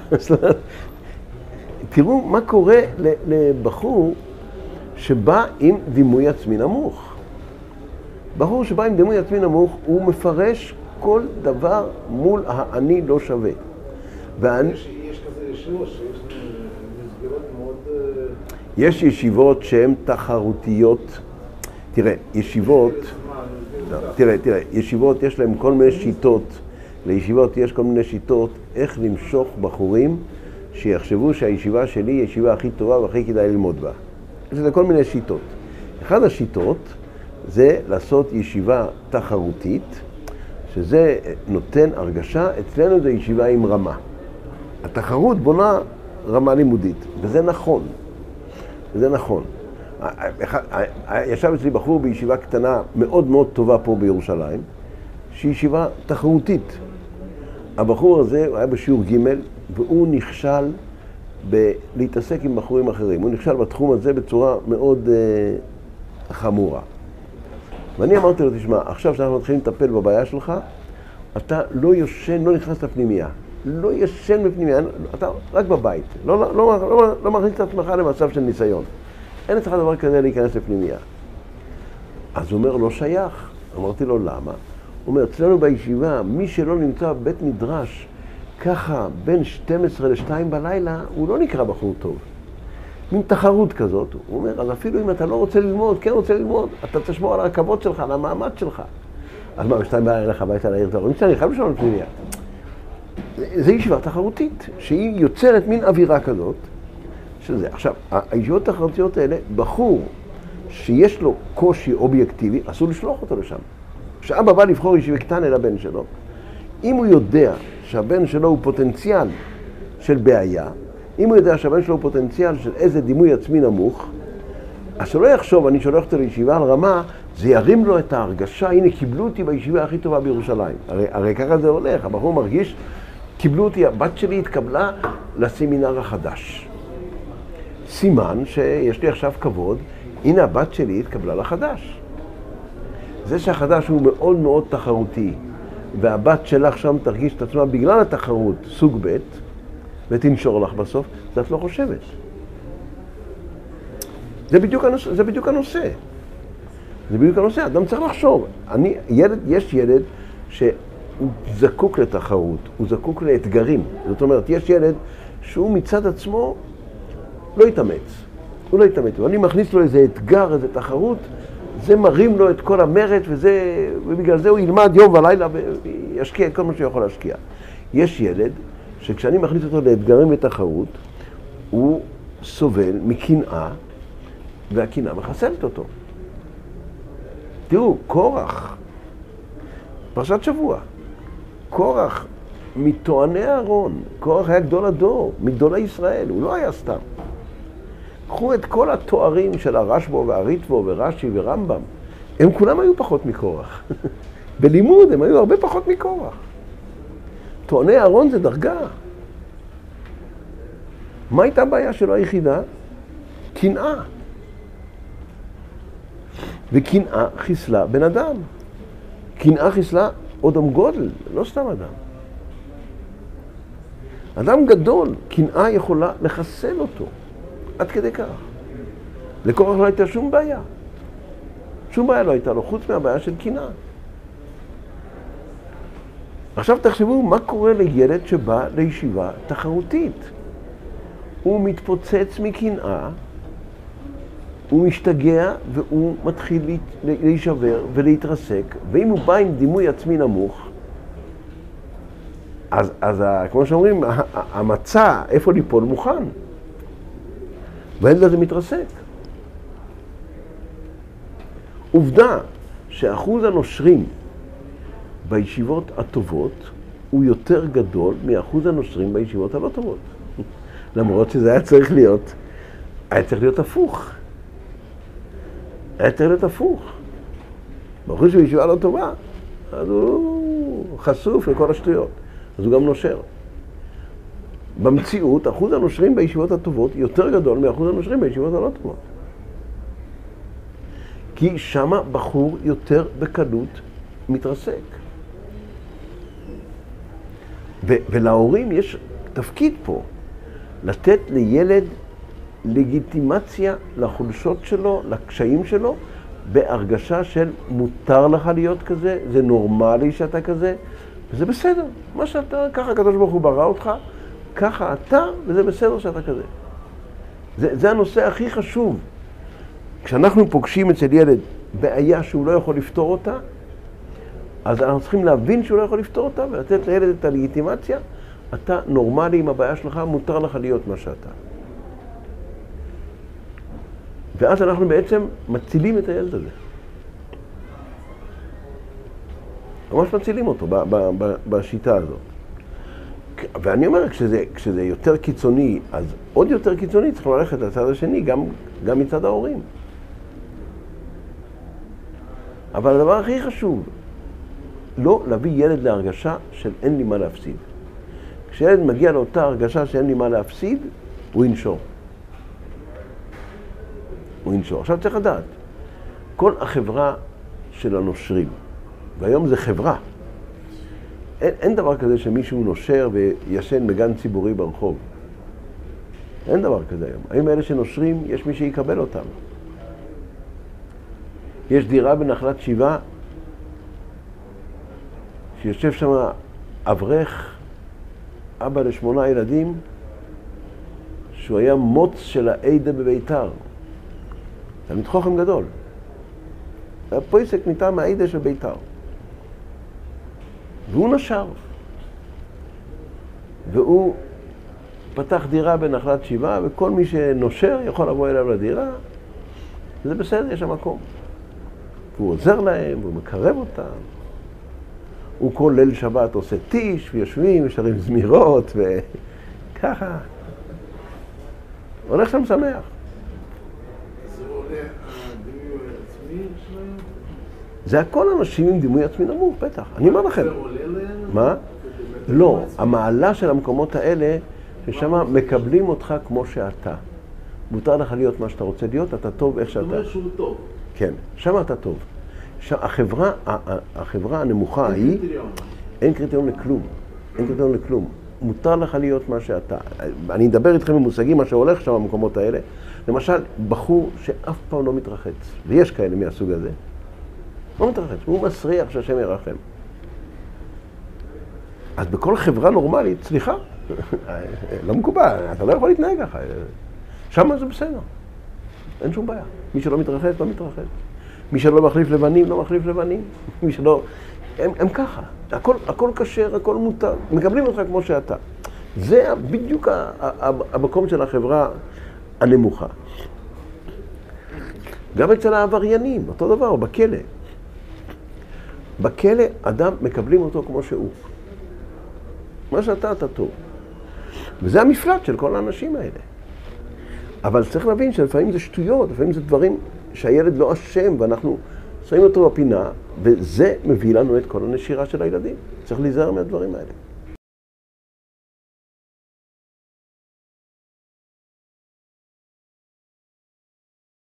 תראו מה קורה לבחור שבא עם דימוי עצמי נמוך. בחור שבא עם דימוי עצמי נמוך, הוא מפרש כל דבר מול האני לא שווה. ואני... יש, יש כזה ישיבות שיש מסגרות מאוד... יש ישיבות שהן תחרותיות. תראה, ישיבות... לא, תראה, תראה, ישיבות יש להן כל מיני שיטות. לישיבות יש כל מיני שיטות איך למשוך בחורים שיחשבו שהישיבה שלי היא הישיבה הכי טובה והכי כדאי ללמוד בה. יש לזה כל מיני שיטות. אחת השיטות זה לעשות ישיבה תחרותית, שזה נותן הרגשה, אצלנו זה ישיבה עם רמה. התחרות בונה רמה לימודית, וזה נכון. וזה נכון. ישב אצלי בחור בישיבה קטנה מאוד מאוד טובה פה בירושלים, שהיא ישיבה תחרותית. הבחור הזה הוא היה בשיעור ג' והוא נכשל בלהתעסק עם בחורים אחרים. הוא נכשל בתחום הזה בצורה מאוד uh, חמורה. ואני אמרתי לו, תשמע, עכשיו שאנחנו מתחילים לטפל בבעיה שלך, אתה לא יושן, לא נכנס לפנימיה. לא ישן בפנימיה, אתה רק בבית. לא, לא, לא, לא, לא מכניס את עצמך למצב של ניסיון. אין אצלך דבר כזה להיכנס לפנימיה. אז הוא אומר, לא שייך. אמרתי לו, למה? הוא אומר, אצלנו בישיבה, מי שלא נמצא בבית מדרש, ככה בין שתים עשרה לשתיים בלילה, הוא לא נקרא בחור טוב. מין תחרות כזאת. הוא אומר, אז אפילו אם אתה לא רוצה ללמוד, כן רוצה ללמוד, אתה תשמור על הרכבות שלך, על המעמד שלך. אז מה, בשתיים בלילה לך הביתה לעיר את ההורים? אני חייב לשאול לפנימיה. זו ישיבה תחרותית, שהיא יוצרת מין אווירה כזאת, שזה. עכשיו, הישיבות התחרותיות האלה, בחור שיש לו קושי אובייקטיבי, אסור לשלוח אותו לשם. כשאבא בא לבחור ישיבה קטנה לבן שלו, אם הוא יודע שהבן שלו הוא פוטנציאל של בעיה, אם הוא יודע שהבן שלו הוא פוטנציאל של איזה דימוי עצמי נמוך, אז שלא יחשוב, אני שולח אותו לישיבה על רמה, זה ירים לו את ההרגשה, הנה קיבלו אותי בישיבה הכי טובה בירושלים. הרי, הרי ככה זה הולך, הבחור מרגיש, קיבלו אותי, הבת שלי התקבלה לסמינר החדש. סימן שיש לי עכשיו כבוד, הנה הבת שלי התקבלה לחדש. זה שהחדש הוא מאוד מאוד תחרותי, והבת שלך שם תרגיש את עצמה בגלל התחרות סוג ב' ותנשור לך בסוף, זה את לא חושבת. זה בדיוק הנושא, זה בדיוק הנושא. זה בדיוק הנושא, אדם צריך לחשוב. אני, ילד, יש ילד שהוא זקוק לתחרות, הוא זקוק לאתגרים. זאת אומרת, יש ילד שהוא מצד עצמו לא יתאמץ. הוא לא יתאמץ. ואני מכניס לו איזה אתגר, איזה תחרות, זה מרים לו את כל המרד, וזה, ובגלל זה הוא ילמד יום ולילה וישקיע את כל מה שהוא יכול להשקיע. יש ילד שכשאני מכניס אותו לאתגרים ותחרות, הוא סובל מקנאה, והקנאה מחסלת אותו. תראו, קורח, פרשת שבוע, קורח מטועני אהרון, קורח היה גדול הדור, מגדולי ישראל, הוא לא היה סתם. קחו את כל התוארים של הרשב"א והריטב"א ורש"י ורמב"ם, הם כולם היו פחות מקורח. בלימוד הם היו הרבה פחות מקורח. טועני אהרון זה דרגה. מה הייתה הבעיה שלו היחידה? קנאה. וקנאה חיסלה בן אדם. קנאה חיסלה אדם גודל, לא סתם אדם. אדם גדול, קנאה יכולה לחסל אותו. עד כדי כך. לקורח לא הייתה שום בעיה. שום בעיה לא הייתה לו, חוץ מהבעיה של קנאה. עכשיו תחשבו מה קורה לילד שבא לישיבה תחרותית. הוא מתפוצץ מקנאה, הוא משתגע והוא מתחיל להישבר ולהתרסק, ואם הוא בא עם דימוי עצמי נמוך, אז, אז כמו שאומרים, המצע, איפה ליפול מוכן. והילד הזה מתרסק. עובדה שאחוז הנושרים בישיבות הטובות הוא יותר גדול מאחוז הנושרים בישיבות הלא טובות. למרות שזה היה צריך להיות, היה צריך להיות הפוך. היה צריך להיות הפוך. באחוז שבישיבה לא טובה, אז הוא חשוף לכל השטויות. אז הוא גם נושר. במציאות, אחוז הנושרים בישיבות הטובות יותר גדול מאחוז הנושרים בישיבות הלא טובות. כי שמה בחור יותר בקלות מתרסק. ו- ולהורים יש תפקיד פה, לתת לילד לגיטימציה לחולשות שלו, לקשיים שלו, בהרגשה של מותר לך להיות כזה, זה נורמלי שאתה כזה, וזה בסדר. מה שאתה, ככה הקדוש ברוך הוא ברא אותך, ככה אתה, וזה בסדר שאתה כזה. זה, זה הנושא הכי חשוב. כשאנחנו פוגשים אצל ילד בעיה שהוא לא יכול לפתור אותה, אז אנחנו צריכים להבין שהוא לא יכול לפתור אותה, ולתת לילד את הלגיטימציה, אתה נורמלי עם הבעיה שלך, מותר לך להיות מה שאתה. ואז אנחנו בעצם מצילים את הילד הזה. ממש מצילים אותו ב- ב- ב- בשיטה הזאת. ואני אומר, כשזה, כשזה יותר קיצוני, אז עוד יותר קיצוני צריך ללכת לצד השני, גם, גם מצד ההורים. אבל הדבר הכי חשוב, לא להביא ילד להרגשה של אין לי מה להפסיד. כשילד מגיע לאותה הרגשה שאין לי מה להפסיד, הוא ינשור. הוא ינשור. עכשיו צריך לדעת, כל החברה של הנושרים, והיום זה חברה, אין, אין דבר כזה שמישהו נושר וישן בגן ציבורי ברחוב. אין דבר כזה היום. האם אלה שנושרים, יש מי שיקבל אותם. יש דירה בנחלת שבעה, שיושב שם אברך, אבא לשמונה ילדים, שהוא היה מוץ של העדה בביתר. תלמיד חוכם גדול. היה פויסק מטעם העדה של ביתר. והוא נשר. והוא פתח דירה בנחלת שבעה, וכל מי שנושר יכול לבוא אליו לדירה. וזה בסדר, יש שם מקום. והוא עוזר להם, והוא מקרב אותם. הוא כל ליל שבת עושה טיש, ויושבים, ושרים זמירות, וככה. הולך שם שמח. אז הוא עולה הדימוי העצמי שלהם? זה הכל אנשים עם דימוי עצמי נמוך, בטח. אני אומר לכם. זה עולה להם? מה? לא, המעלה של המקומות האלה, ששם מקבלים אותך כמו שאתה. מותר לך להיות מה שאתה רוצה להיות, אתה טוב איך שאתה. זאת אומרת שהוא טוב. כן, שם אתה טוב. החברה, החברה הנמוכה היא, אין קריטריון לכלום. אין קריטריון לכלום. מותר לך להיות מה שאתה. אני אדבר איתכם במושגים מה שהולך שם במקומות האלה. למשל, בחור שאף פעם לא מתרחץ, ויש כאלה מהסוג הזה, לא מתרחץ, הוא מסריח שהשם ירחם. אז בכל חברה נורמלית, סליחה, לא מקובל, אתה לא יכול להתנהג ככה. שם זה בסדר. אין שום בעיה. מי שלא מתרחץ, לא מתרחץ. מי שלא מחליף לבנים, לא מחליף לבנים. מי שלא... הם, הם ככה. הכל, הכל כשר, הכל מותר. מקבלים אותך כמו שאתה. זה בדיוק המקום של החברה הנמוכה. גם אצל העבריינים, אותו דבר, בכלא. בכלא אדם מקבלים אותו כמו שהוא. מה שאתה, אתה טוב. וזה המפלט של כל האנשים האלה. אבל צריך להבין שלפעמים זה שטויות, לפעמים זה דברים שהילד לא אשם, ואנחנו שמים אותו בפינה, וזה מביא לנו את כל הנשירה של הילדים. צריך להיזהר מהדברים האלה.